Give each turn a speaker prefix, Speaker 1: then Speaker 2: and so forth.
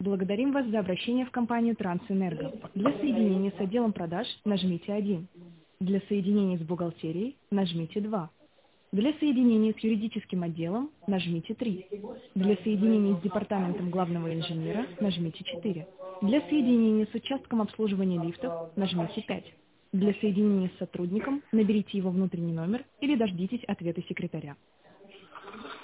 Speaker 1: Благодарим вас за обращение в компанию Трансэнерго. Для соединения с отделом продаж нажмите 1. Для соединения с бухгалтерией нажмите 2. Для соединения с юридическим отделом нажмите 3. Для соединения с департаментом главного инженера нажмите 4. Для соединения с участком обслуживания лифтов нажмите 5. Для соединения с сотрудником наберите его внутренний номер или дождитесь ответа секретаря.